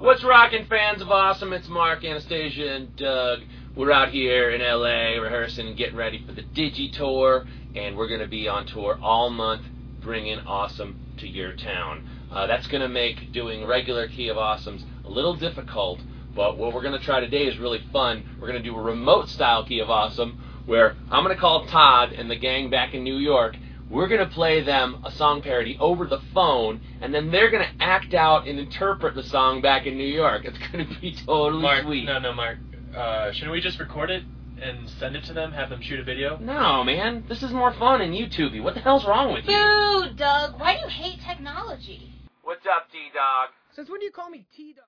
What's rockin', fans of Awesome? It's Mark, Anastasia, and Doug. We're out here in L.A. rehearsing and getting ready for the Digi Tour, and we're going to be on tour all month, bringing Awesome to your town. That's going to make doing regular Key of Awesomes a little difficult, but what we're going to try today is really fun. We're going to do a remote-style Key of Awesome, where I'm going to call Todd and the gang back in New York. We're going to play them a song parody over the phone, and then they're going to act out and interpret the song back in New York. It's going to be totally sweet. Mark. Shouldn't we just record it and send it to them, have them shoot a video? No, man. This is more fun and YouTubey. What the hell's wrong with you? Boo, Doug. Why do you hate technology? What's up, T-Dog? Since when do you call me T-Dog?